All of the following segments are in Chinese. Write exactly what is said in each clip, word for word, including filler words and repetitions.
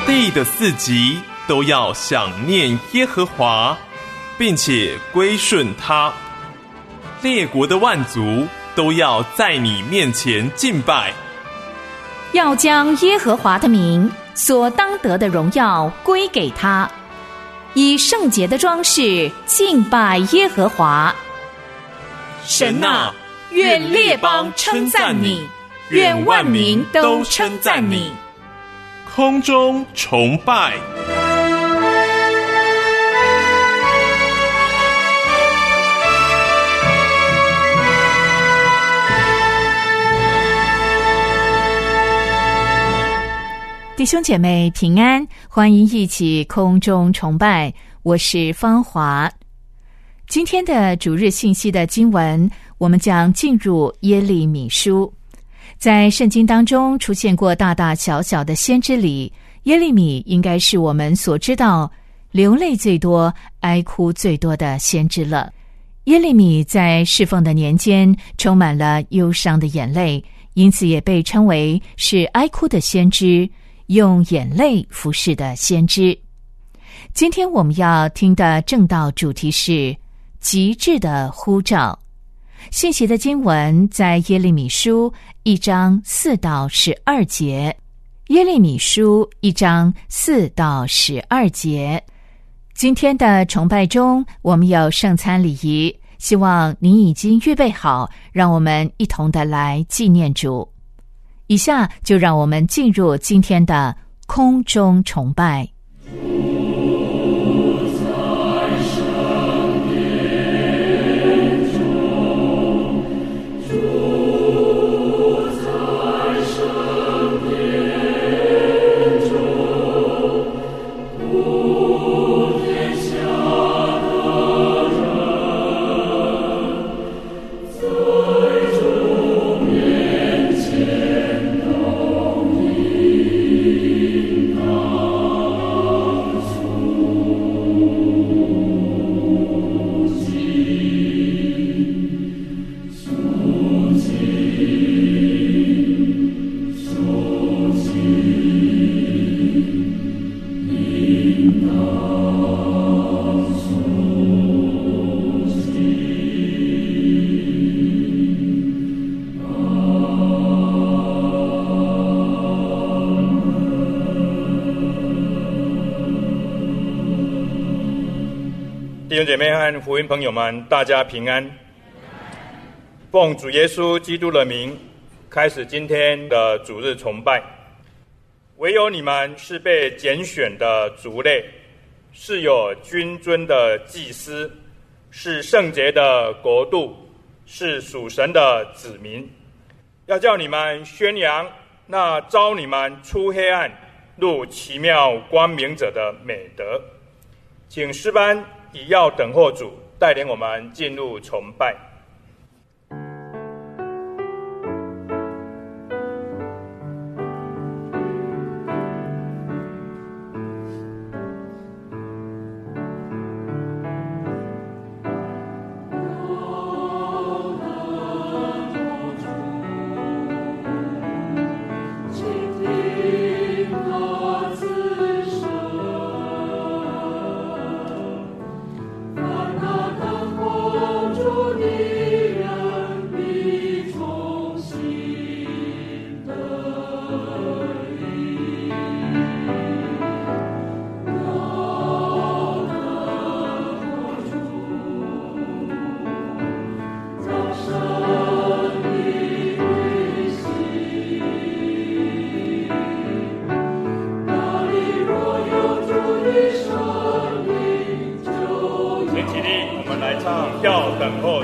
地的四极都要想念耶和华，并且归顺他。列国的万族都要在你面前敬拜， 要将耶和华的名所当得的荣耀归给他，以圣洁的装饰敬拜耶和华。 神啊，愿列邦称赞你，愿万民都称赞你。空中崇拜。 弟兄姐妹平安，欢迎一起空中崇拜，我是芳华。今天的主日信息的经文，我们将进入耶利米书。在圣经当中出现过大大小小的先知里，耶利米应该是我们所知道流泪最多、哀哭最多的先知了。耶利米在侍奉的年间充满了忧伤的眼泪，因此也被称为是哀哭的先知，用眼泪服侍的先知。今天我们要听的正道主题是极致的呼召。信息的经文在耶利米书一章四到十二节。耶利米书一章四到十二节。今天的崇拜中，我们有圣餐礼仪，希望你已经预备好，让我们一同的来纪念主。以下就让我们进入今天的空中崇拜。 弟兄姐妹和福音朋友们，大家平安。奉主耶稣基督的名，开始今天的主日崇拜。唯有你们是被拣选的族类，是有君尊的祭司，是圣洁的国度，是属神的子民。要叫你们宣扬那召你们出黑暗入奇妙光明者的美德。请诗班以要等候主带领我们进入崇拜。要等候主。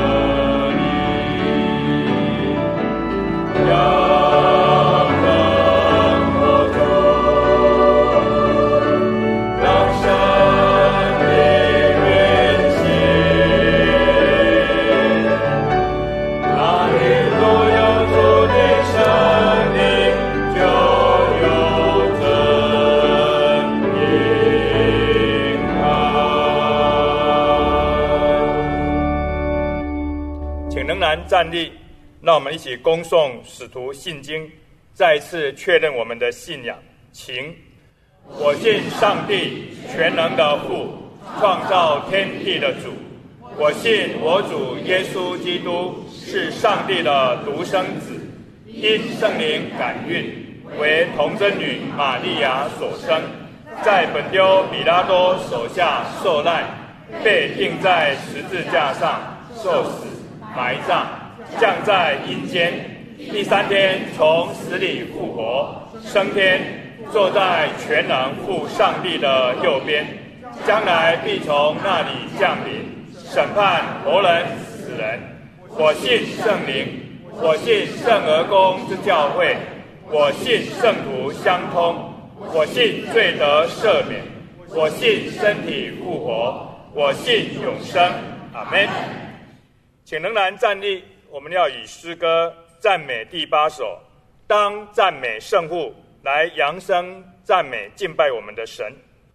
要请仍然站立，让我们一起恭诵使徒信经，再一次确认我们的信仰。请。我信上帝全能的父，创造天地的主。我信我主耶稣基督是上帝的独生子，因圣灵感孕，为童贞女玛利亚所生，在本丢彼拉多手下受难，被钉在十字架上受死，埋葬，降在阴间，第三天从死里复活，升天，坐在全能父上帝的右边，将来必从那里降临，审判活人死人。我信圣灵，我信圣而公之教会，我信圣徒相通，我信罪得赦免，我信身体复活，我信永生。阿们。请仍然站立，我们要以诗歌赞美第八首，当赞美圣父，来扬声赞美敬拜我们的神。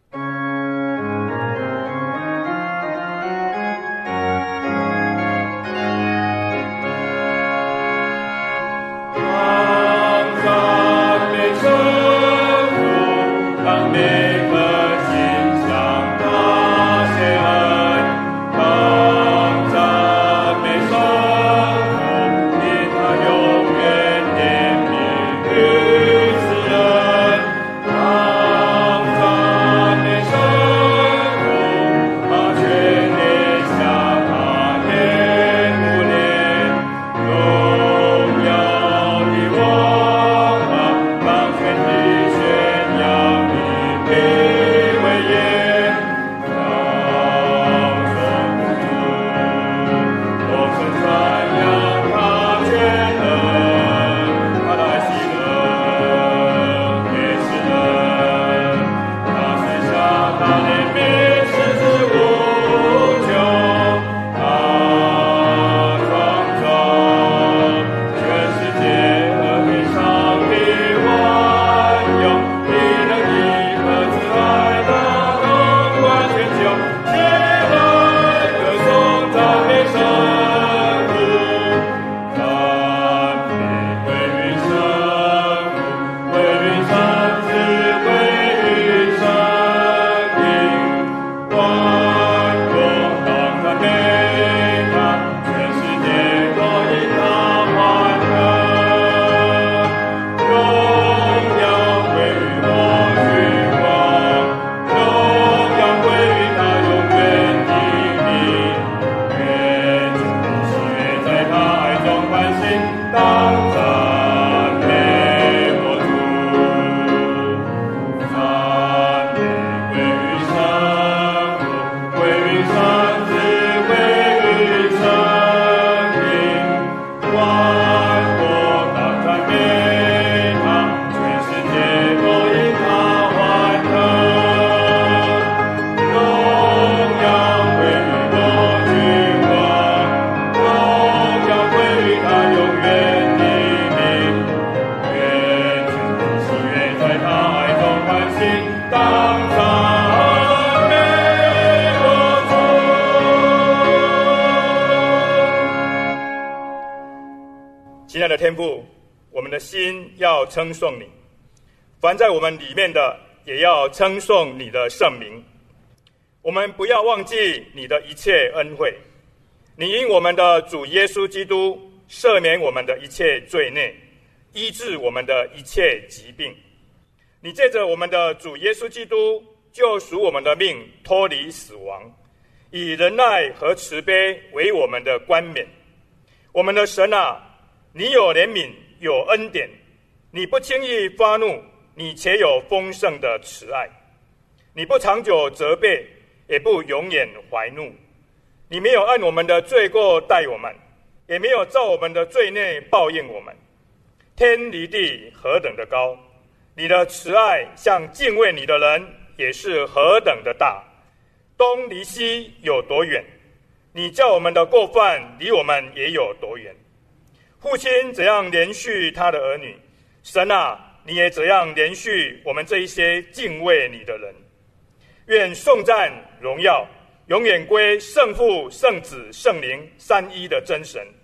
亲爱的天父，我们的心要称颂你，凡在我们里面的也要称颂你的圣名。我们不要忘记你的一切恩惠，你因我们的主耶稣基督赦免我们的一切罪孽，医治我们的一切疾病。你借着我们的主耶稣基督救赎我们的命，脱离死亡，以仁爱和慈悲为我们的冠冕。我们的神啊，你有怜悯，有恩典，你不轻易发怒，你且有丰盛的慈爱。你不长久责备，也不永远怀怒。你没有按我们的罪过待我们，也没有照我们的罪孽报应我们。天离地何等的高，你的慈爱向敬畏你的人也是何等的大。东离西有多远，你叫我们的过犯离我们也有多远。父亲怎样连续他的儿女，神啊，你也怎样连续我们这一些敬畏你的人。愿颂赞荣耀永远归圣父、圣子、圣灵三一的真神，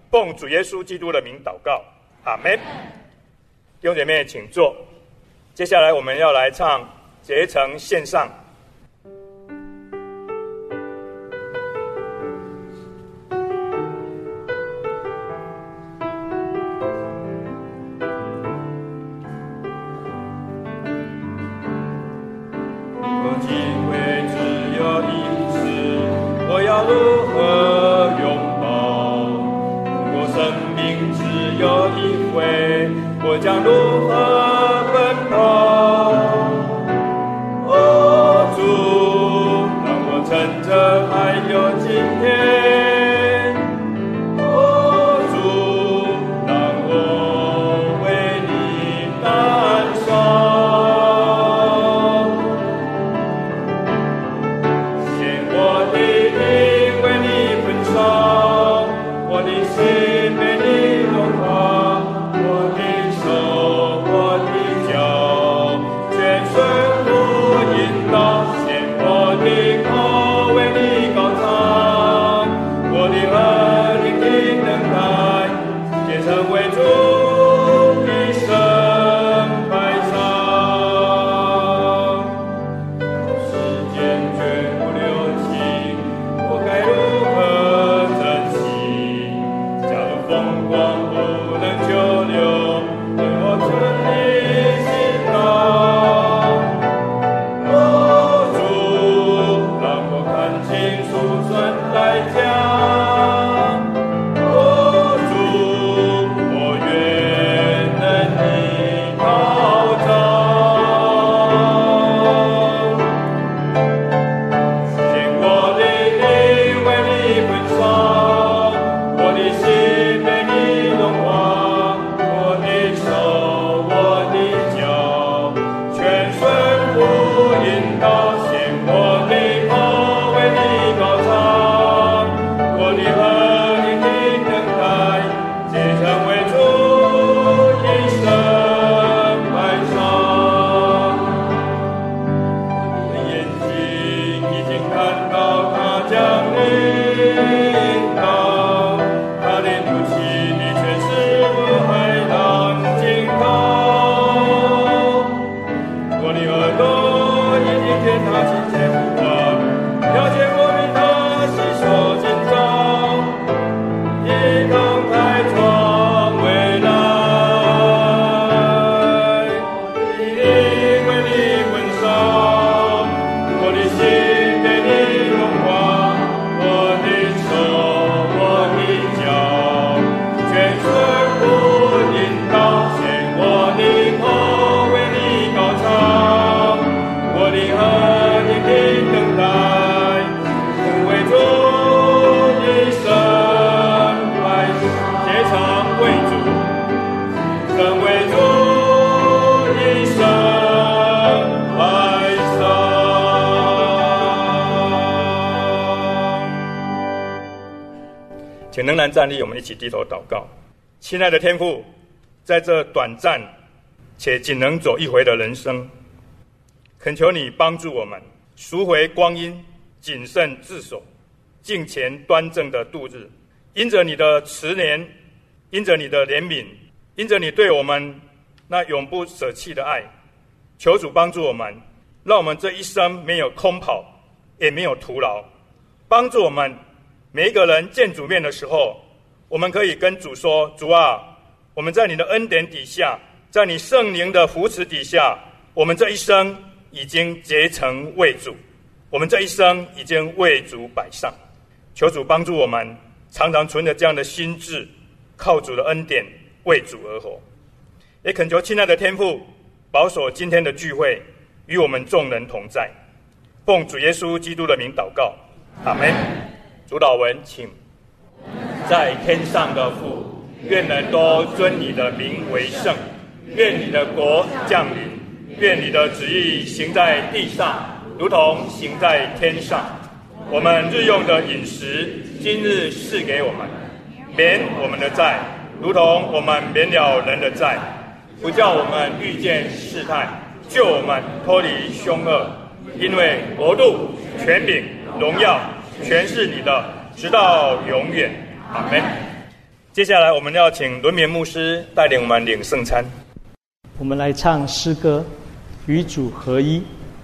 奉主耶稣基督的名祷告，阿们。弟兄姐妹请坐。接下来我们要来唱结成献上。 有机会只有一次，我要如何拥抱？如果生命只有一回，我将如何奔跑？哦，主，让我趁着还有今天，哦，主，让我为你燃烧，献我的灵为你焚烧，我的心被你融化，我的手，我的脚，全身呼引导，献我的口为你高唱，我的耳聆听等待，皆成为主一生摆上。时间绝不留情，我该如何珍惜？假如风光不能久留，对我存你心高。哦，主，让我看清赎存代价。哦，主，我愿能你陶造，献我的灵为你焚烧，我的心被你融化，我的手，我的脚，全身呼引导，献我的口为你高唱，我的耳聆听等待，皆成为主一生摆上。我的眼睛已经看到他将你引导，他的怒气的权势我海浪惊涛。我的耳朵已经见他亲切呼唤，了解我与他细说今朝，一同开创未来。我的灵为你焚烧，我的心被你融化，我的手，我的脚，全身呼引导，献我的口为你高唱，我的耳聆听等待，成为主一生摆皆成为主，成为主一生摆上。 请仍然站立，我们一起低头祷告。亲爱的天父，在这短暂且仅能走一回的人生，恳求你帮助我们赎回光阴，谨慎自守，敬虔端正的度日。因着你的慈怜，因着你的怜悯，因着你对我们那永不舍弃的爱，求主帮助我们，让我们这一生没有空跑，也没有徒劳。帮助我们每一个人见主面的时候，我们可以跟主说，主啊，我们在你的恩典底下，在你圣灵的扶持底下，我们这一生已经结成为主，我们这一生已经为主摆上。求主帮助我们常常存着这样的心志，靠主的恩典为主而活。也恳求亲爱的天父保守今天的聚会与我们众人同在，奉主耶稣基督的名祷告，阿们。主祷文请。在天上的父，愿人都尊你的名为圣，愿你的国降临，愿你的旨意行在地上，如同行在天上。我们日用的饮食，今日赐给我们，免我们的债，如同我们免了人的债，不叫我们遇见试探，救我们脱离凶恶。因为国度、权柄、荣耀，全是你的，直到永远。阿们。 接下来我们要请轮眠牧师带领我们领圣餐。 我们来唱诗歌《与主合一》。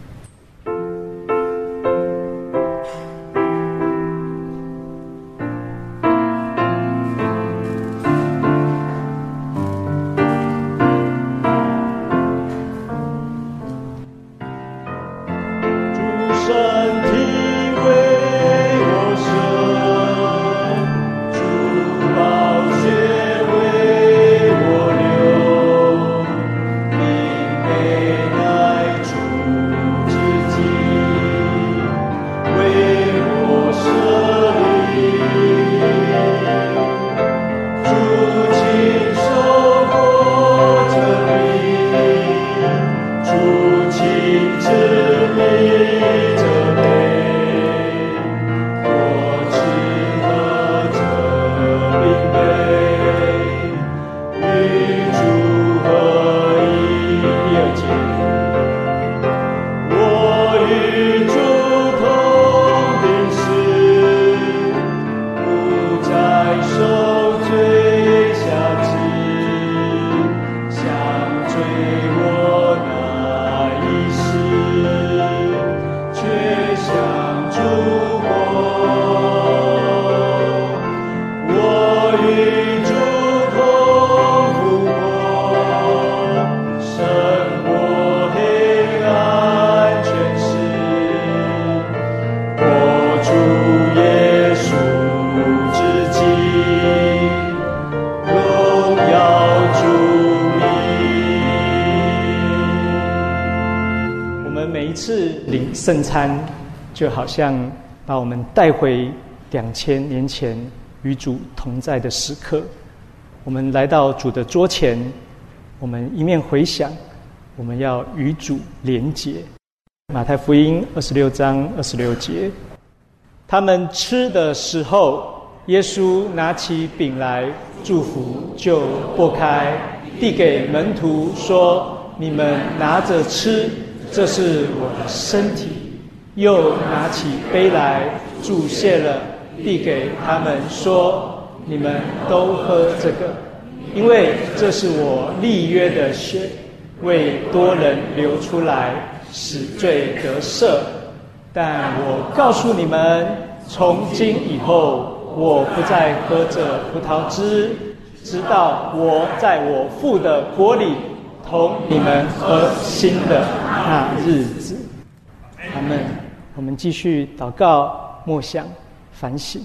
圣餐就好像把我们带回两千年前与主同在的时刻。我们来到主的桌前，我们一面回想，我们要与主连结。马太福音二十六章二十六节，他们吃的时候，耶稣拿起饼来祝福，就擘开，递给门徒说：“你们拿着吃，这是我的身体。”又拿起杯来，祝谢了，递给他们说：“你们都喝这个，因为这是我立约的血，为多人流出来，使罪得赦。但我告诉你们，从今以后，我不再喝这葡萄汁，直到我在我父的国里同你们喝新的那日子。”阿们。我们继续祷告、默想、反省。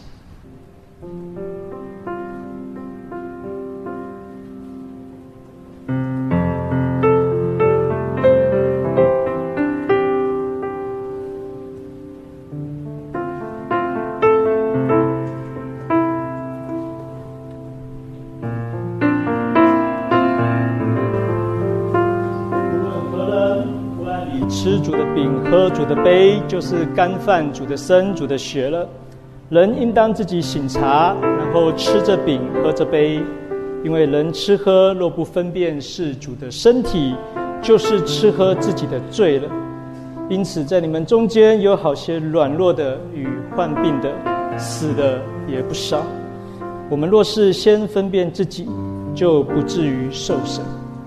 吃主的饼，喝主的杯，就是干饭主的身、主的血了。人应当自己省察，然后吃着饼，喝着杯，因为人吃喝若不分辨是主的身体，就是吃喝自己的罪了。因此，在你们中间有好些软弱的与患病的，死的也不少。我们若是先分辨自己，就不至于受审。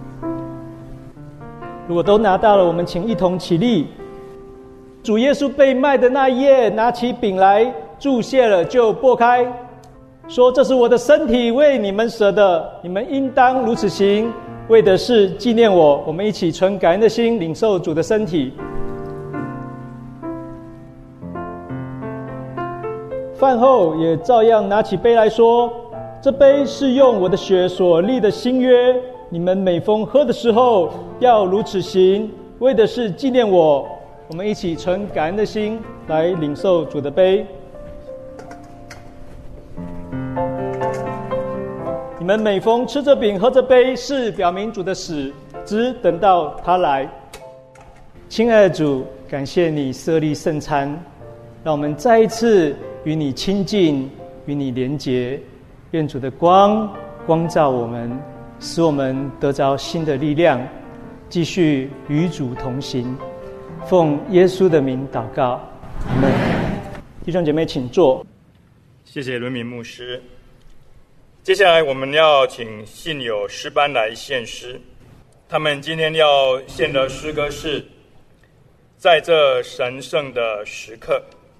如果都拿到了，我们请一同起立。主耶稣被卖的那一夜，拿起饼来，祝谢了，就擘开，说：“这是我的身体，为你们舍的，你们应当如此行，为的是纪念我。”我们一起存感恩的心，领受主的身体。饭后也照样拿起杯来说：“这杯是用我的血所立的新约。你们每逢喝的时候，要如此行，为的是纪念我。”我们一起存感恩的心来领受主的杯。你们每逢吃着饼喝着杯，是表明主的死，直等到他来。亲爱的主，感谢你设立圣餐，让我们再一次与你亲近，与你连结。愿主的光光照我们，使我们得着新的力量，继续与主同行。奉耶稣的名祷告，阿们。弟兄姐妹请坐。 谢谢伦敏牧师。 接下来我们要请信友诗班来献诗，他们今天要献的诗歌是在这神圣的时刻。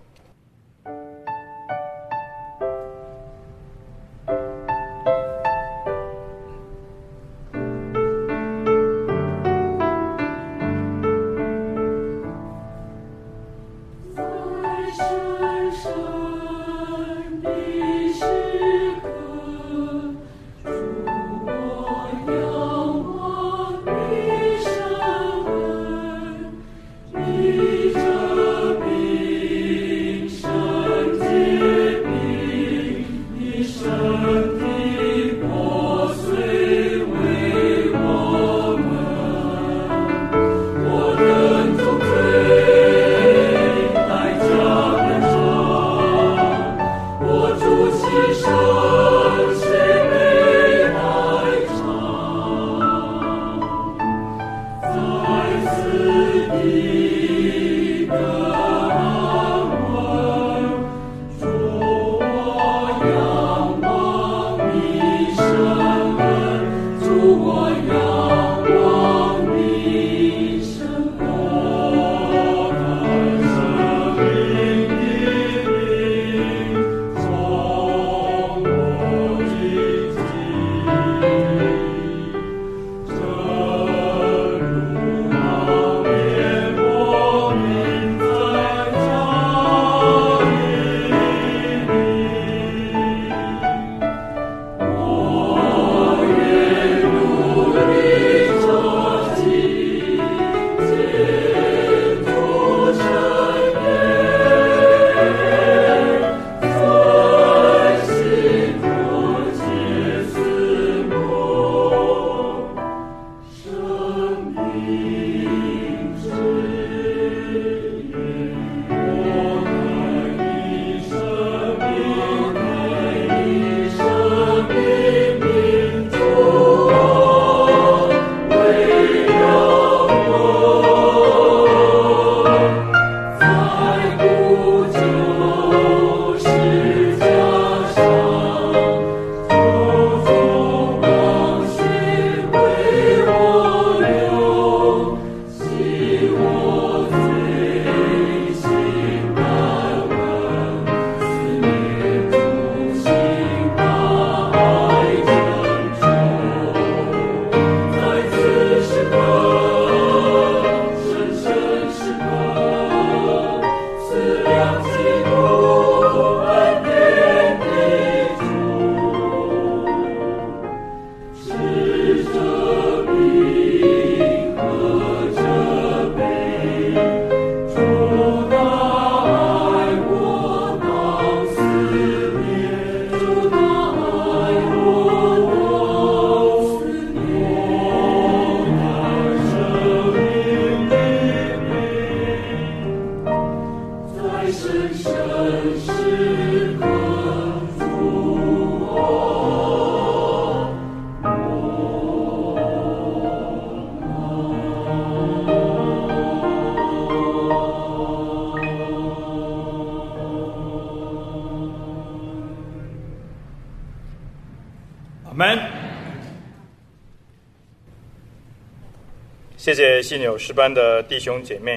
谢谢信友诗班的弟兄姐妹。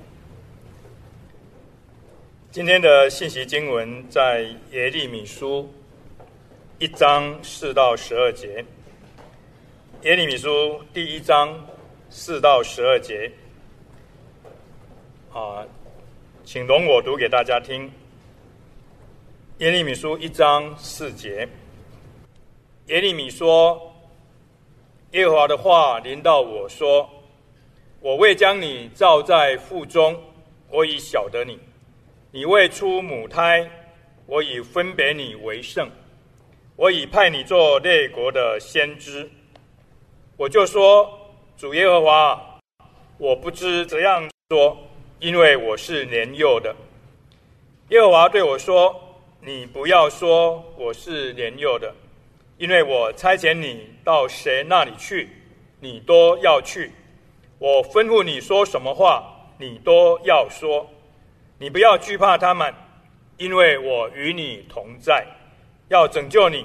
今天的信息经文在耶利米书一章四到十二节。耶利米书第一章四到十二节，啊，请容我读给大家听。耶利米书一章四节，耶利米说：“耶和华的话临到我说，我未将你造在腹中，我已晓得你；你未出母胎，我已分别你为圣。我已派你做列国的先知。”我就说：“主耶和华，我不知怎样说，因为我是年幼的。”耶和华对我说：“你不要说我是年幼的，因为我差遣你到谁那里去，你都要去。我吩咐你说什么话，你都要说。你不要惧怕他们，因为我与你同在，要拯救你，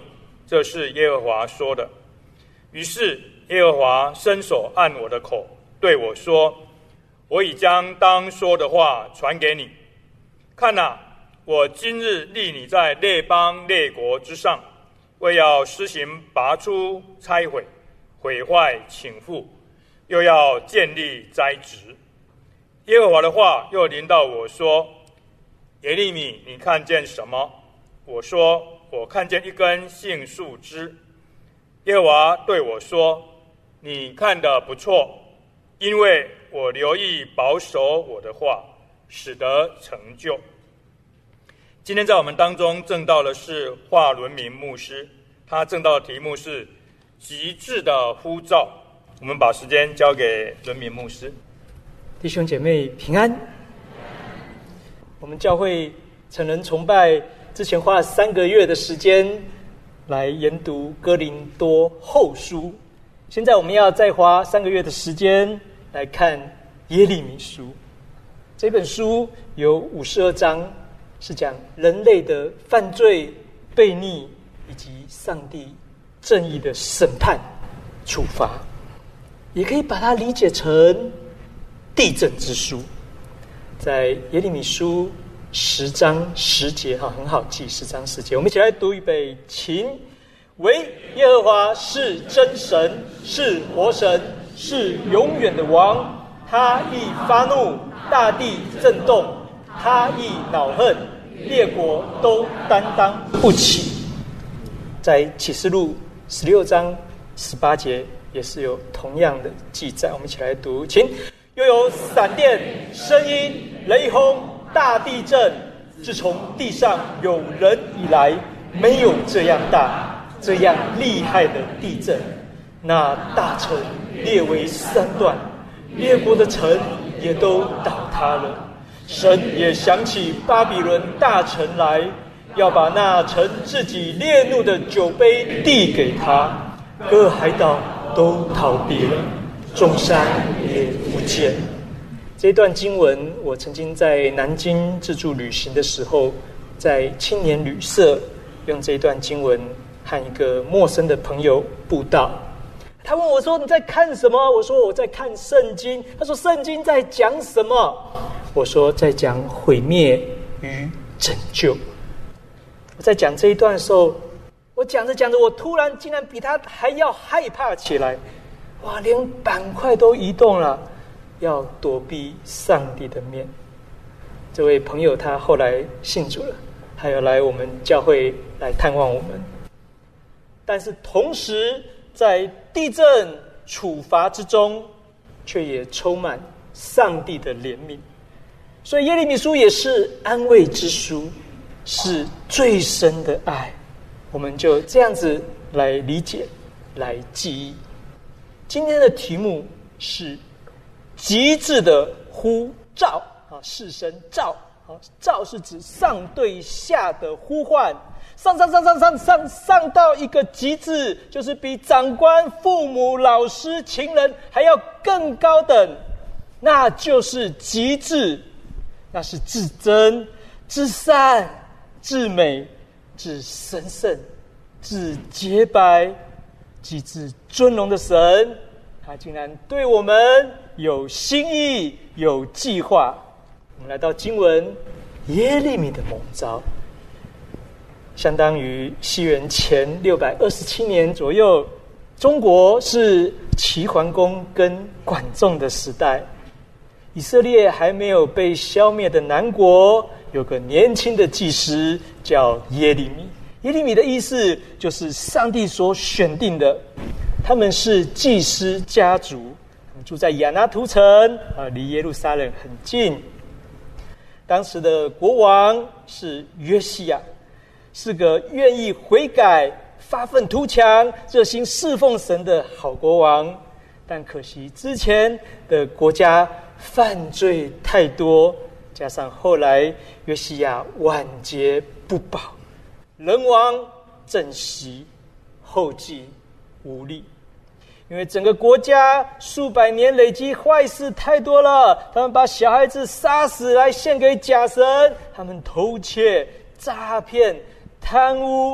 这是耶和华说的。于是耶和华伸手按我的口，对我说：我已将当说的话传给你。看哪，我今日立你在列邦列国之上，为要施行拔出、拆毁、毁坏、倾覆，又要建立栽植。耶和华的话又临到我说：耶利米，你看见什么？我说：我看见一根杏树枝。耶和华对我说：你看得不错，因为我留意保守我的话，使得成就。今天在我们当中证道的是华伦明牧师，他证道的题目是极致的呼召。我们把时间交给伦明牧师。 弟兄姐妹平安。我们教会成人崇拜之前花了三个月的时间来研读哥林多后书，现在我们要再花三个月的时间来看耶利米书。这本书有五十二章，是讲人类的犯罪、悖逆以及上帝正义的审判、处罚，也可以把它理解成地震之书。在耶利米书十章十节，哈，很好记，十章十节。我们一起来读预备，请。唯耶和华是真神，是活神，是永远的王。他一发怒，大地震动；他一恼恨，列国都担当不起。在启示录十六章十八节也是有同样的记载，我们一起来读，请。又有闪电、声音、雷轰、大地震，自从地上有人以来，没有这样大、这样厉害的地震。那大城列为三段，列国的城也都倒塌了。神也想起巴比伦大城来，要把那城自己烈怒的酒杯递给他，各海岛都逃避了，众山也不见。这段经文我曾经在南京自助旅行的时候，在青年旅社用这段经文和一个陌生的朋友布道。他问我说：你在看什么？我说我在看圣经。他说圣经在讲什么？我说在讲毁灭与拯救。我在讲这一段的时候，我讲着讲着，我突然竟然比他还要害怕起来。哇，连板块都移动了，要躲避上帝的面。这位朋友他后来信主了，还有来我们教会来探望我们。但是同时在地震处罚之中，却也充满上帝的怜悯。所以耶利米书也是安慰之书，是最深的爱。我们就这样子来理解，来记忆。今天的题目是极致的呼召啊，是声召啊，召是指上对下的呼唤，上上上上上上上到一个极致，就是比长官、父母、老师、情人还要更高等，那就是极致，那是至真、至善、至美、至神圣、至洁白、极致尊荣的神，他竟然对我们有心意、有计划。我们来到经文耶利米的蒙召，相当于西元前六百二十七年左右，中国是齐桓公跟管仲的时代，以色列还没有被消灭的南国，有个年轻的祭司叫耶利米。耶利米的意思就是上帝所选定的，他们是祭司家族，他们住在亚拿图城，啊，离耶路撒冷很近。当时的国王是约西亚，是个愿意悔改、发愤图强、热心侍奉神的好国王。但可惜之前的国家犯罪太多，加上后来约西亚晚节不保，人亡政息，后继无力。因为整个国家数百年累积坏事太多了，他们把小孩子杀死来献给假神，他们偷窃、诈骗、贪污、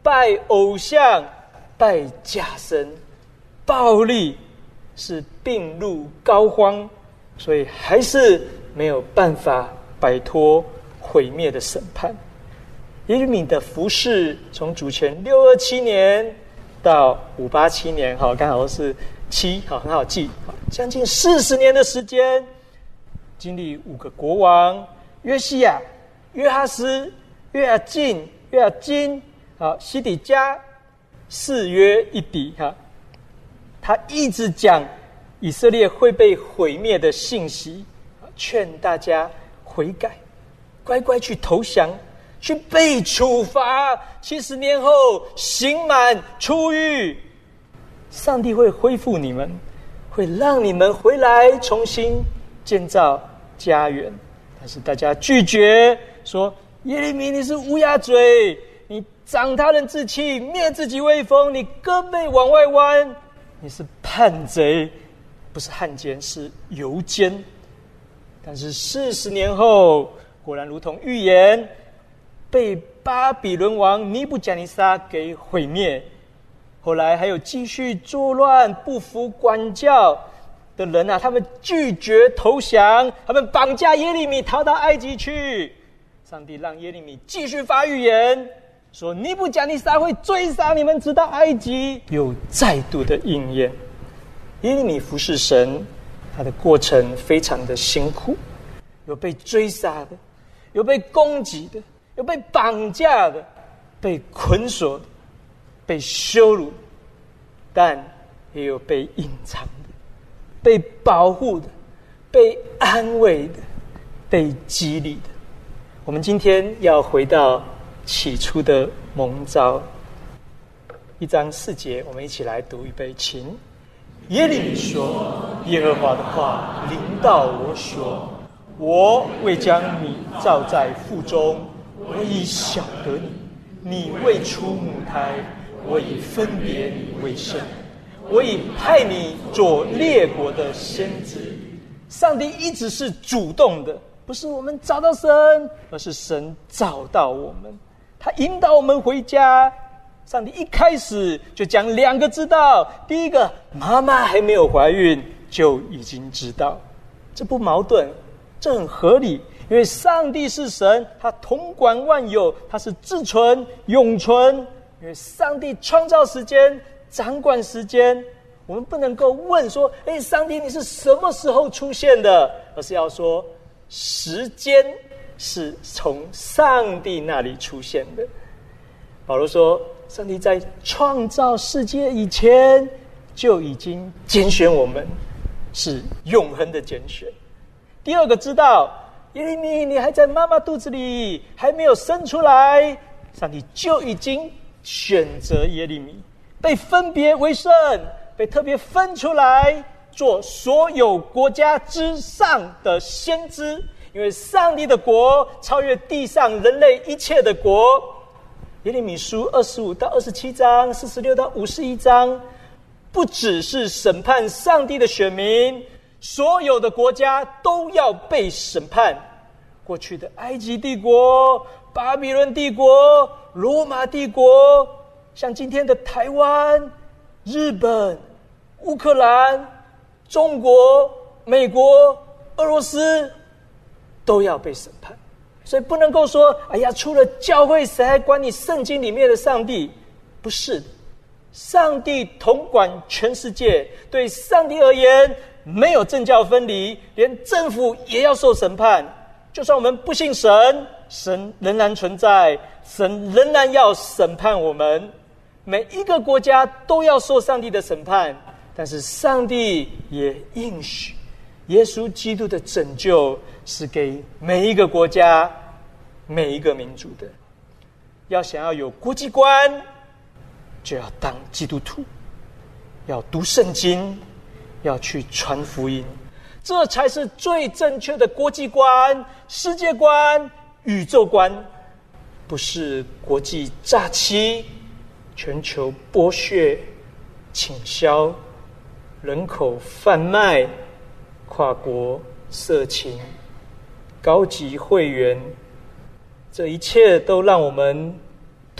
拜偶像、拜假神，暴力是病入膏肓，所以还是没有办法摆脱毁灭的审判。耶利米的服事从主前六二七年到五八七年，好，刚好是七，好，很好记，将近四十年的时间，经历五个国王：约西亚、约哈斯、约雅敬、约雅斤，好，西底家，四约一底，哈，他一直讲以色列会被毁灭的信息，劝大家悔改，乖乖去投降，去被处罚。七十年后刑满出狱，上帝会恢复你们，会让你们回来重新建造家园。但是大家拒绝，说耶利米你是乌鸦嘴，你长他人志气，灭自己威风，你胳膊往外弯，你是叛贼，不是汉奸，是游奸。但是四十年后，果然如同预言，被巴比伦王尼布甲尼撒给毁灭。后来还有继续作乱、不服管教的人啊，他们拒绝投降，他们绑架耶利米逃到埃及去。上帝让耶利米继续发预言，说尼布甲尼撒会追杀你们直到埃及，又再度的应验。耶利米服侍神，他的过程非常的辛苦，有被追杀的，有被攻击的，有被绑架的，被捆锁的，被羞辱的，但也有被隐藏的，被保护的，被安慰的，被激励的。我们今天要回到起初的蒙召，一章四节，我们一起来读预备，请。耶利米说：耶和华的话临到我说，我未将你造在腹中，我已晓得你，你未出母胎，我已分别你为圣，我已派你做列国的先知。上帝一直是主动的，不是我们找到神，而是神找到我们，他引导我们回家。上帝一开始就讲两个知道，第一个，妈妈还没有怀孕就已经知道，这不矛盾，这很合理，因为上帝是神，他统管万有，他是自存永存，因为上帝创造时间，掌管时间。我们不能够问说，诶，上帝你是什么时候出现的，而是要说时间是从上帝那里出现的。保罗说，上帝在创造世界以前就已经拣选我们，是永恒的拣选。第二个知道，耶利米你还在妈妈肚子里，还没有生出来，上帝就已经选择耶利米，被分别为圣，被特别分出来做所有国家之上的先知，因为上帝的国超越地上人类一切的国。耶利米书二十五到二十七章，四十六到五十一章，不只是审判上帝的选民，所有的国家都要被审判。过去的埃及帝国、巴比伦帝国、罗马帝国，像今天的台湾、日本、乌克兰、中国、美国、俄罗斯，都要被审判。所以不能够说，哎呀，除了教会，谁还管你圣经里面的上帝？不是的，上帝统管全世界，对上帝而言，没有政教分离，连政府也要受审判。就算我们不信神，神仍然存在，神仍然要审判我们。每一个国家都要受上帝的审判，但是上帝也应许，耶稣基督的拯救是给每一个国家、每一个民族的。要想要有国际观，就要当基督徒，要读圣经，要去传福音，这才是最正确的国际观、世界观、宇宙观，不是国际诈欺、全球剥削、倾销、人口贩卖、跨国色情、高级会员，这一切都让我们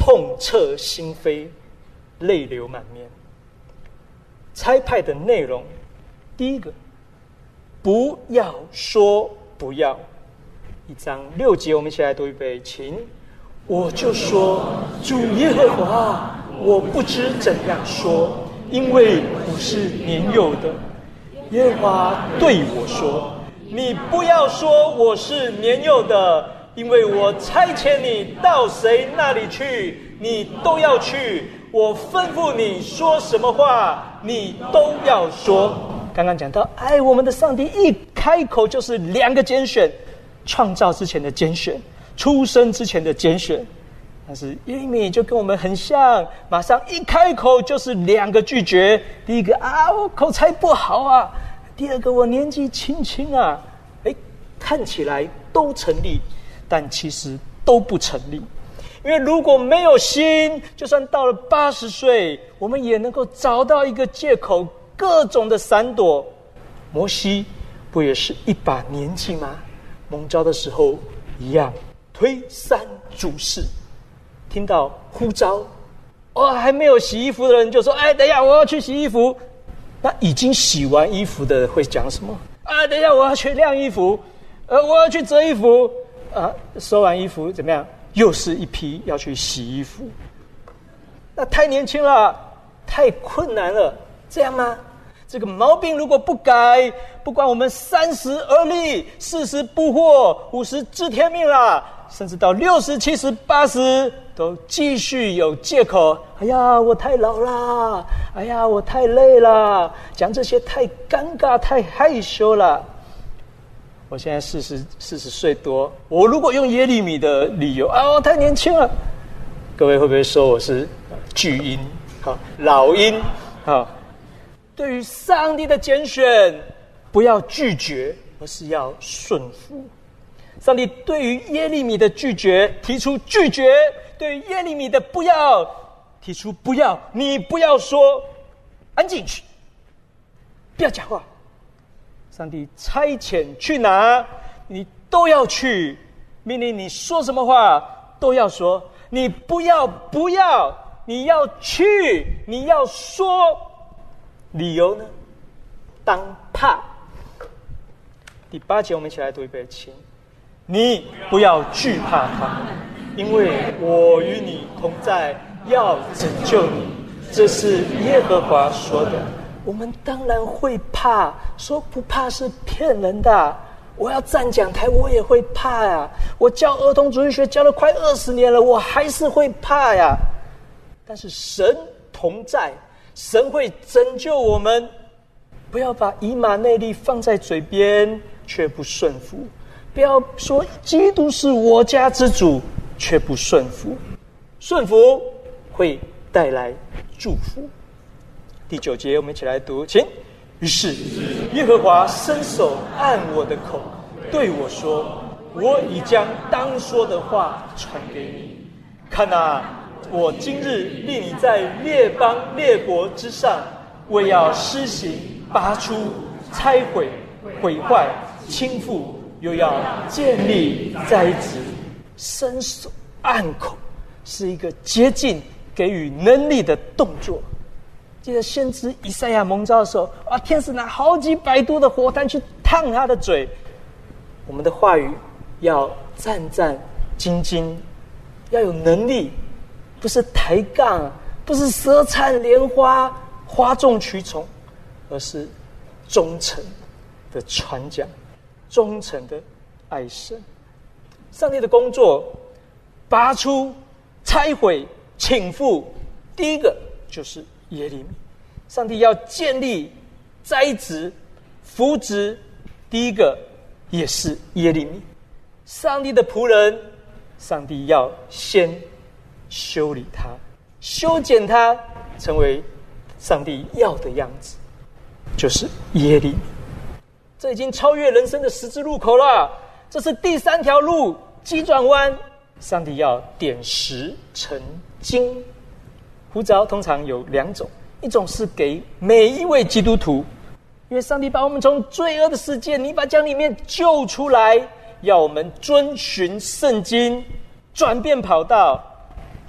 痛彻心扉，泪流满面。差派的内容，第一个，不要说不要。一章六节，我们一起来读一遍，请。我就说，主耶和华，我不知怎样说，因为我是年幼的。耶和华对我说，你不要说我是年幼的，因为我差遣你到谁那里去，你都要去。我吩咐你说什么话，你都要说。刚刚讲到爱我们的上帝，一开口就是两个拣选，创造之前的拣选，出生之前的拣选。但是耶利米就跟我们很像，马上一开口就是两个拒绝。第一个啊，我口才不好啊；第二个，我年纪轻轻啊。哎，看起来都成立，但其实都不成立。因为如果没有心，就算到了八十岁，我们也能够找到一个借口，各种的闪躲。摩西不也是一把年纪吗？蒙召的时候一样，推三阻四。听到呼召，哦，还没有洗衣服的人就说：“哎，等一下，我要去洗衣服。”那已经洗完衣服的人会讲什么？啊，等一下，我要去晾衣服，呃，我要去折衣服。啊，收完衣服怎么样？又是一批要去洗衣服。那太年轻了，太困难了，这样吗？这个毛病如果不改，不管我们三十而立，四十不惑，五十知天命啦，甚至到六十、七十、八十，都继续有借口。哎呀，我太老啦！哎呀，我太累啦！讲这些太尴尬、太害羞了。我现在四十四十岁多，我如果用耶利米的理由啊，我太年轻了，各位会不会说我是巨婴？好，老鹰？好。对于上帝的拣选，不要拒绝，而是要顺服。上帝对于耶利米的拒绝提出拒绝，对于耶利米的不要提出不要。你不要说，安静去，不要讲话。上帝差遣去哪，你都要去，命令你说什么话都要说。你不要不要，你要去，你要说。理由呢？当怕。第八节，我们一起来读一遍，请。你不要惧怕他，因为我与你同在，要拯救你。这是耶和华说的。我们当然会怕，说不怕是骗人的。我要站讲台，我也会怕呀。我教儿童主日学教了快二十年了，我还是会怕呀。但是神同在。神会拯救我们，不要把以马内利放在嘴边却不顺服，不要说基督是我家之主却不顺服，顺服会带来祝福。第九节，我们一起来读，请。于是耶和华伸手按我的口，对我说：“我已将当说的话传给你。看啊，我今日立你在列邦列国之上，为要施行拔出、拆毁、毁坏、倾覆，又要建立、栽植。”伸手按口是一个接近、给予能力的动作。记得先知以赛亚蒙召的时候，啊，天使拿好几百度的火炭去烫他的嘴。我们的话语要战战兢兢，要有能力。不是抬杠，不是舌灿莲花、哗众取宠，而是忠诚的传讲，忠诚的爱神。上帝的工作，拔出、拆毁、倾覆，第一个就是耶利米。上帝要建立、栽植、扶植，第一个也是耶利米。上帝的仆人，上帝要先修理他，修剪他，成为上帝要的样子，就是耶利米。这已经超越人生的十字路口了，这是第三条路，急转弯。上帝要点石成金。呼召通常有两种，一种是给每一位基督徒，因为上帝把我们从罪恶的世界泥巴浆里面救出来，要我们遵循圣经，转变跑道，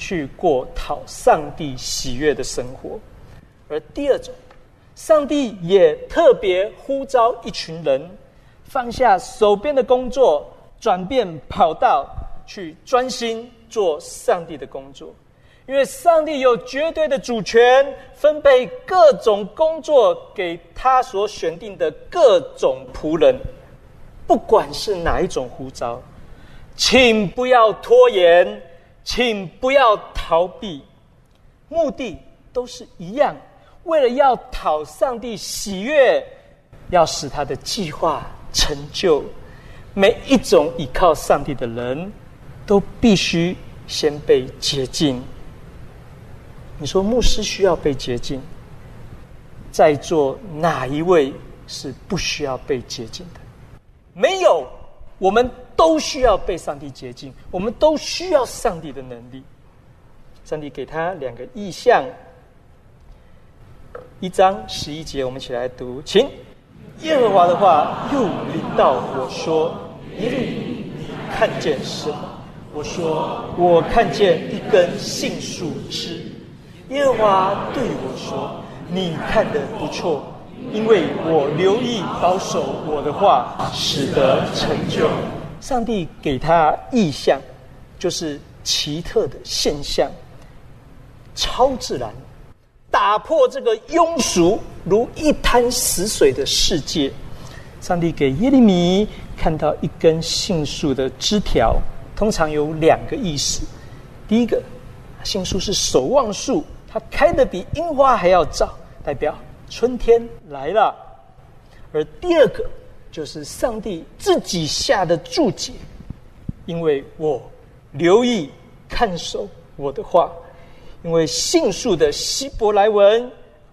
去过讨上帝喜悦的生活。而第二种，上帝也特别呼召一群人放下手边的工作，转变跑道，去专心做上帝的工作。因为上帝有绝对的主权，分配各种工作给他所选定的各种仆人。不管是哪一种呼召，请不要拖延，请不要逃避，目的都是一样，为了要讨上帝喜悦，要使他的计划成就。每一种依靠上帝的人都必须先被洁净。你说牧师需要被洁净，在座哪一位是不需要被洁净的？没有，我们都需要被上帝洁净，我们都需要上帝的能力。上帝给他两个意象，一章十一节，我们一起来读，请。耶和华的话又临到我说：耶利米，你看见什么？我说：我看见一根杏树枝。耶和华对我说：你看得不错，因为我留意保守我的话，使得成就。上帝给他意象，就是奇特的现象，超自然，打破这个庸俗如一滩死水的世界。上帝给耶利米看到一根杏树的枝条，通常有两个意思。第一个，杏树是守望树，它开得比樱花还要早，代表春天来了。而第二个就是上帝自己下的注解，因为我留意看守我的话。因为杏树的希伯来文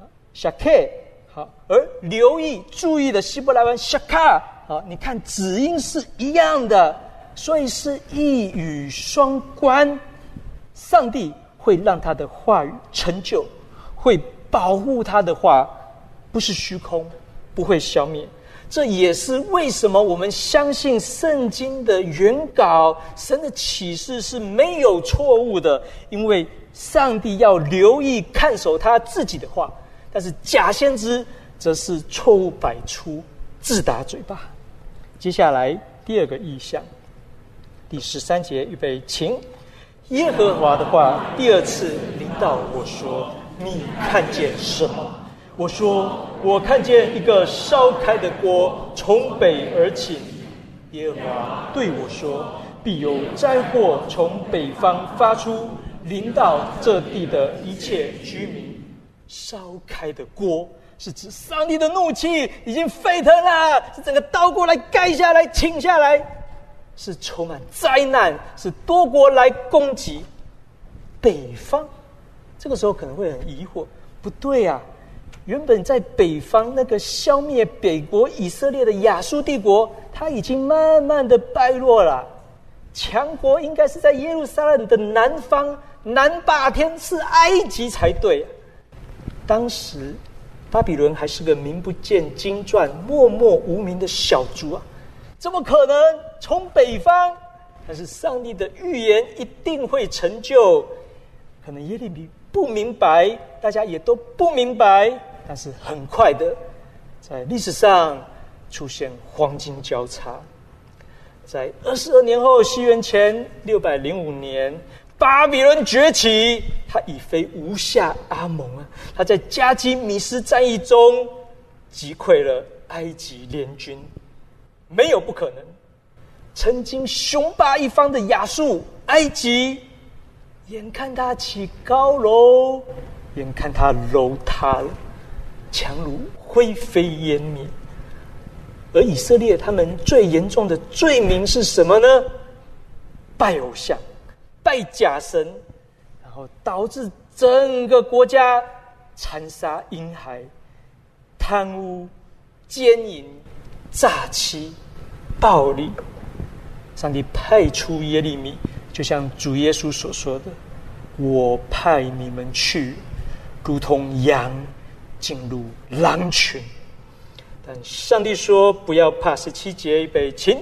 shakeh 好，而留意注意的希伯来文 shakah 好，你看子音是一样的，所以是一语双关。上帝会让他的话语成就，会保护他的话不是虚空，不会消灭。这也是为什么我们相信圣经的原稿，神的启示是没有错误的，因为上帝要留意看守他自己的话，但是假先知则是错误百出，自打嘴巴。接下来第二个意象，第十三节，预备，请。耶和华的话第二次临到我说：你看见什么？我说：我看见一个烧开的锅从北而起。耶和华对我说：必有灾祸从北方发出，临到这地的一切居民。烧开的锅是指上帝的怒气已经沸腾了，是整个倒过来盖下来倾下来，是充满灾难，是多国来攻击北方。这个时候可能会很疑惑，不对啊，原本在北方那个消灭北国以色列的亚述帝国，它已经慢慢的败落了，强国应该是在耶路撒冷的南方，南霸天是埃及才对。当时巴比伦还是个名不见经传、默默无名的小族啊，怎么可能从北方？但是上帝的预言一定会成就。可能耶利米不明白，大家也都不明白，但是很快的在历史上出现黄金交叉。在二十二年后，西元前六百零五年，巴比伦崛起，他已非无下阿蒙啊！他在加基米斯战役中击溃了埃及联军，没有不可能。曾经雄霸一方的亚述、埃及，眼看他起高楼，眼看他楼塌了，强如灰飞烟灭。而以色列他们最严重的罪名是什么呢？拜偶像，拜假神，然后导致整个国家残杀婴孩、贪污、奸淫、诈欺、暴力。上帝派出耶利米，就像主耶稣所说的：我派你们去，如同羊进入狼群。但上帝说：不要怕。十七节，预备，请。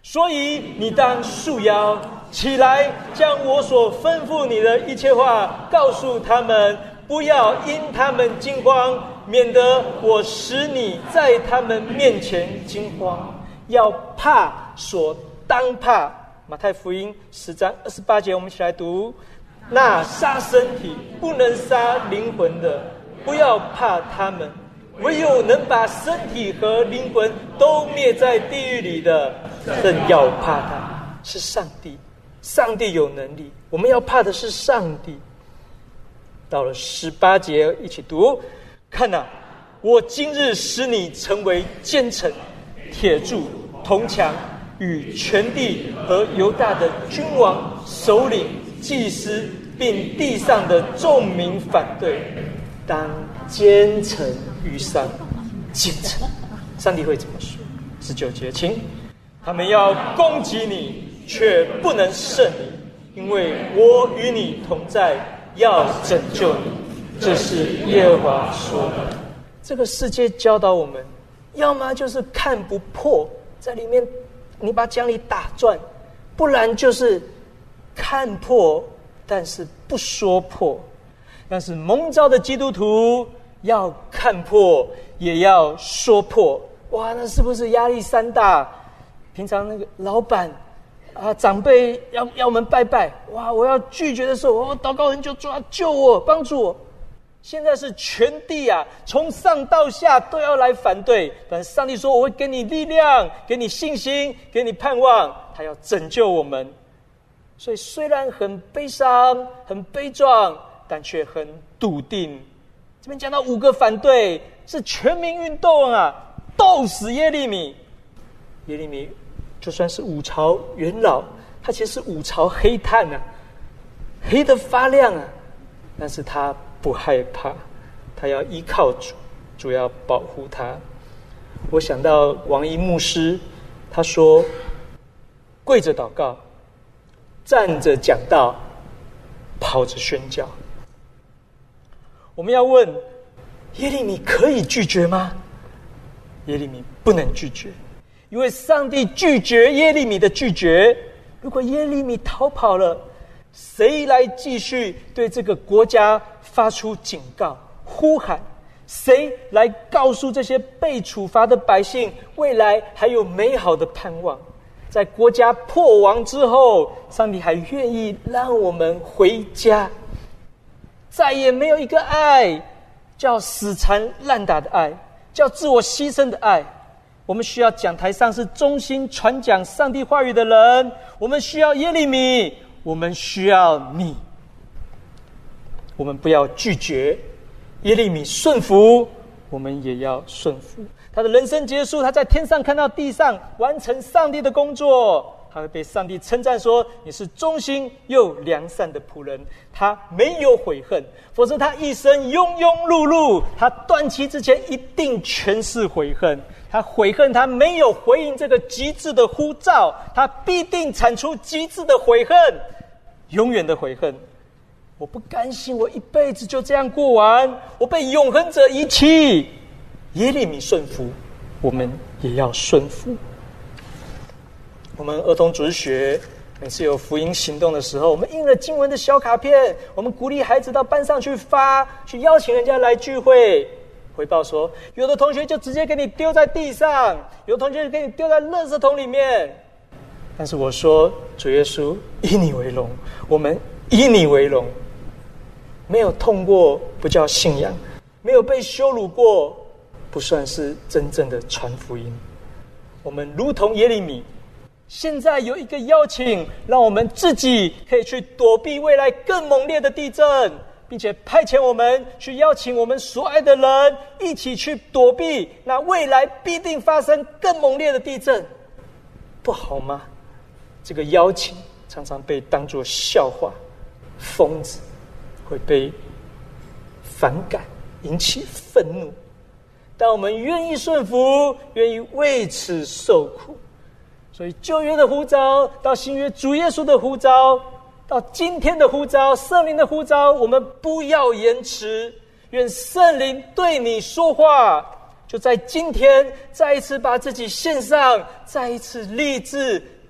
所以你当束腰起来，将我所吩咐你的一切话告诉他们，不要因他们惊慌，免得我使你在他们面前惊慌。要怕所当怕。马太福音十章二十八节，我们一起来读：那杀身体不能杀灵魂的，不要怕他们；唯有能把身体和灵魂都灭在地狱里的，更要怕他。是上帝，上帝有能力，我们要怕的是上帝。到了十八节，一起读：看哪、啊，我今日使你成为坚城、铁柱、铜墙，与全地和犹大的君王、首领、祭司，并地上的众民反对，当奸臣遇上。奸臣，上帝会怎么说？十九节，请他们要攻击你，却不能胜你，因为我与你同在，要拯救你。这是耶和华说的。这个世界教导我们，要么就是看不破，在里面你把讲理打转，不然就是看破但是不说破。但是蒙召的基督徒要看破也要说破。哇，那是不是压力山大？平常那个老板啊，长辈要要我们拜拜，哇，我要拒绝的时候，我祷告很久，主啊，救我，帮助我。现在是全地啊，从上到下都要来反对，但上帝说我会给你力量，给你信心，给你盼望，他要拯救我们。所以虽然很悲伤很悲壮，但却很笃定。这边讲到五个反对，是全民运动啊，斗死耶利米。耶利米就算是五朝元老，他其实是五朝黑炭啊，黑得发亮啊，但是他不害怕，他要依靠主，主要保护他。我想到王一牧师，他说：跪着祷告，站着讲道，跑着宣教。我们要问，耶利米可以拒绝吗？耶利米不能拒绝，因为上帝拒绝耶利米的拒绝。如果耶利米逃跑了，谁来继续对这个国家发出警告呼喊？谁来告诉这些被处罚的百姓，未来还有美好的盼望？在国家破亡之后，上帝还愿意让我们回家。再也没有一个爱叫死缠烂打的爱，叫自我牺牲的爱。我们需要讲台上是忠心传讲上帝话语的人，我们需要耶利米，我们需要你。我们不要拒绝耶利米，顺服，我们也要顺服。他的人生结束，他在天上看到地上，完成上帝的工作，他会被上帝称赞说：你是忠心又良善的仆人。他没有悔恨，否则他一生庸庸碌碌，他断气之前一定全是悔恨。他悔恨他没有回应这个极致的呼召，他必定产出极致的悔恨，永远的悔恨。我不甘心我一辈子就这样过完，我被永恒者遗弃。耶利米顺服，我们也要顺服。我们儿童主日学每次有福音行动的时候，我们印了经文的小卡片，我们鼓励孩子到班上去发，去邀请人家来聚会。回报说，有的同学就直接给你丢在地上，有的同学给你丢在垃圾桶里面。但是我说，主耶稣以你为荣，我们以你为荣。没有痛过不叫信仰，没有被羞辱过不算是真正的传福音。我们如同耶利米，现在有一个邀请，让我们自己可以去躲避未来更猛烈的地震，并且派遣我们去邀请我们所爱的人一起去躲避那未来必定发生更猛烈的地震，不好吗？这个邀请常常被当作笑话，疯子会被反感，引起愤怒。但我们愿意顺服，愿意为此受苦。所以旧约的呼召到新约主耶稣的呼召，到今天的呼召，圣灵的呼召，我们不要延迟。愿圣灵对你说话，就在今天再一次把自己献上，再一次立志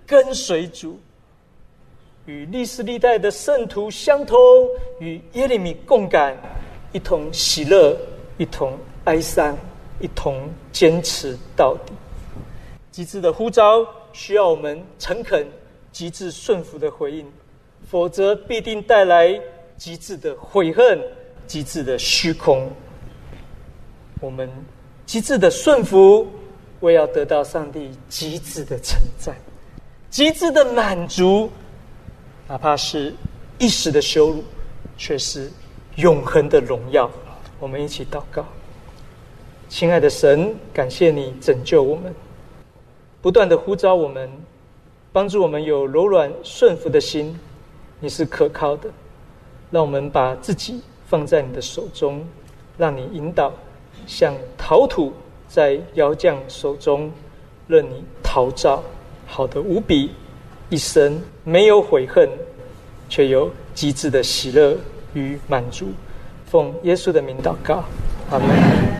跟随主，与历史历代的圣徒相同，与耶利米共感，一同喜乐，一同哀伤，一同坚持到底。极致的呼召需要我们诚恳、极致顺服的回应，否则必定带来极致的悔恨、极致的虚空。我们极致的顺服，为要得到上帝极致的称赞，极致的满足，哪怕是一时的羞辱，却是永恒的荣耀。我们一起祷告。亲爱的神，感谢你拯救我们，不断的呼召我们，帮助我们有柔软顺服的心。你是可靠的，让我们把自己放在你的手中，让你引导，像陶土在窑匠手中，任你陶造，好的无比，一生没有悔恨，却有极致的喜乐与满足。奉耶稣的名祷告，阿们。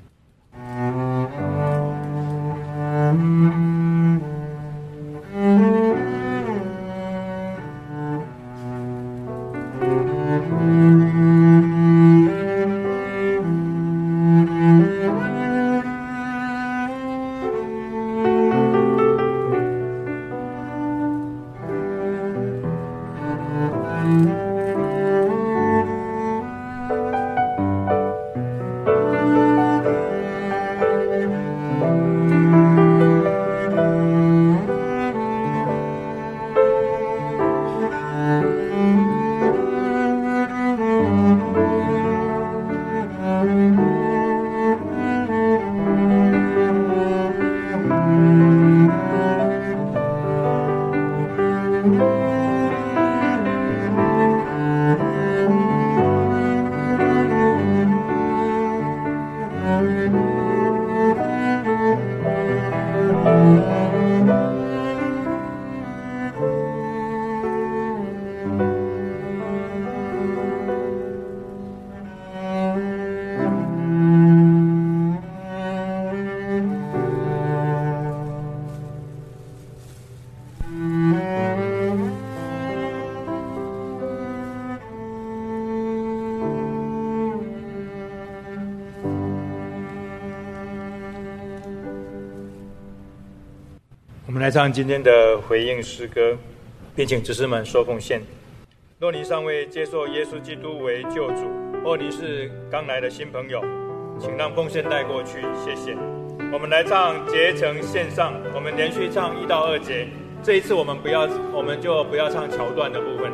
我们来唱今天的回应诗歌，并请执事们收奉献。若你尚未接受耶稣基督为救主，或你是刚来的新朋友，请让奉献带过去，谢谢。我们来唱结成线上，我们连续唱一到二节。这一次我们不要，我们就不要唱桥段的部分。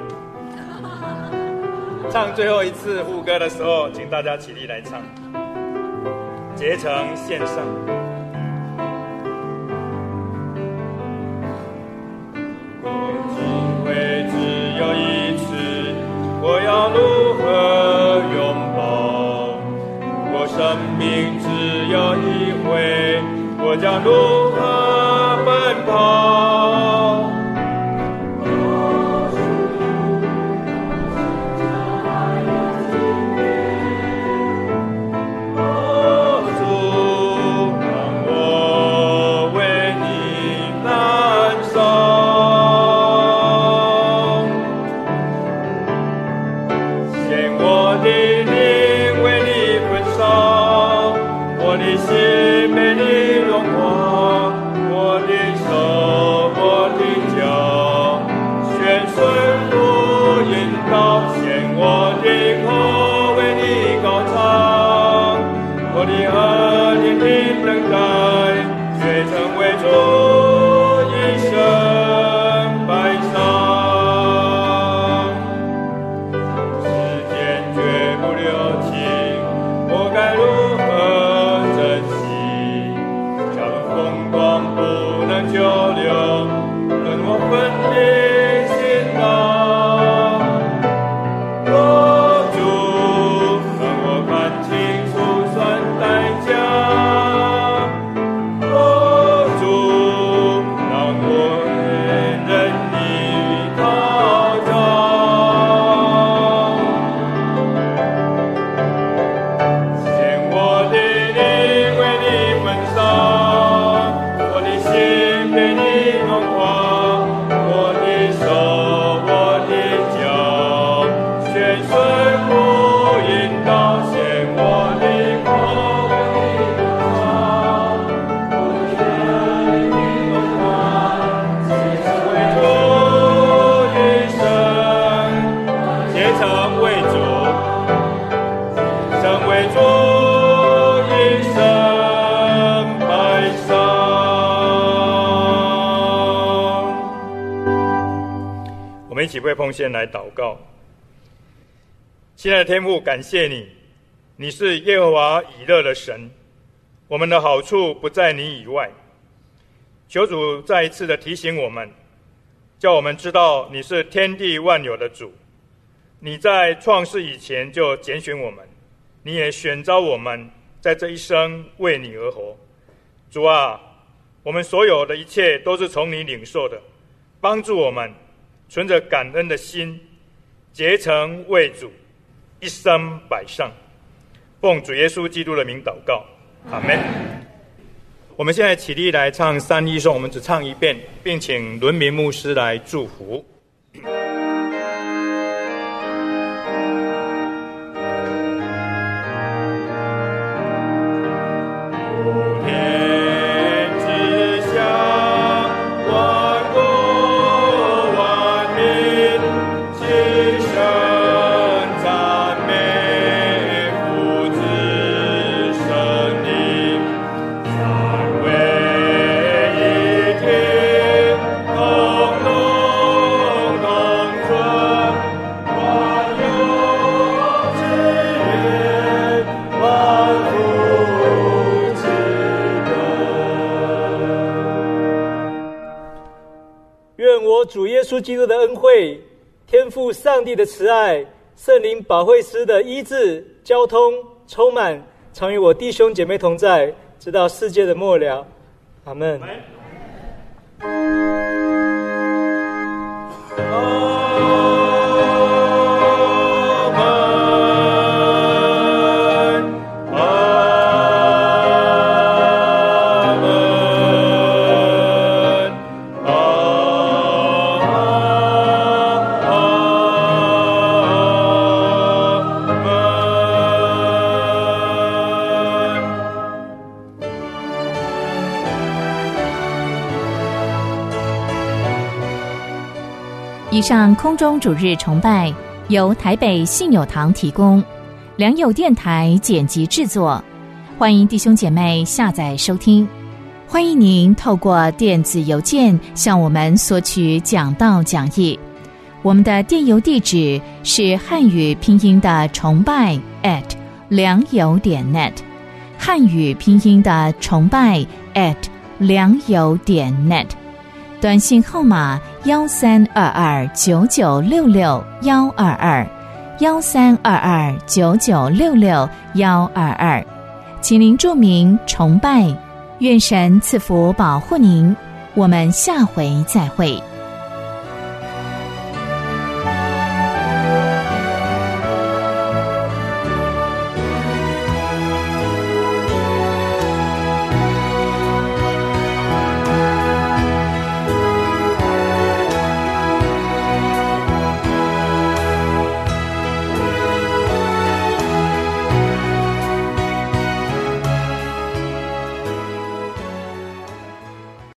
唱最后一次副歌的时候，请大家起立来唱结成线上。我要如何拥抱？我生命只有一回，我将如何奔跑？哦，主，让我为你燃烧。 为主一生摆上。 我们一起为奉献来祷告。亲爱的天父，感谢你，你是耶和华以勒的神，我们的好处不在你以外。求主再一次的提醒我们，叫我们知道你是天地万有的主，你在创世以前就拣选我们，你也选召我们在这一生为你而活。主啊，我们所有的一切都是从你领受的，帮助我们存着感恩的心，竭诚为主一生摆上。奉主耶稣基督的名祷告，阿们。我们现在起立来唱三一颂，我们只唱一遍，并请伦明牧师来祝福。 主耶稣基督的恩惠，天父上帝的慈爱，圣灵保惠师的医治、交通、充满，常与我弟兄姐妹同在，直到世界的末了。阿们。 以上空中主日崇拜由台北信友堂提供，良友电台剪辑制作，欢迎弟兄姐妹下载收听。欢迎您透过电子邮件向我们索取讲道讲义，我们的电邮地址是汉语拼音的崇拜 at 良友点 net， 汉语拼音的崇拜 at 良友点 net。短信号码幺三二二九九六六幺二二幺三二二九九六六幺二二，请您注明崇拜。愿神赐福保护您，我们下回再会。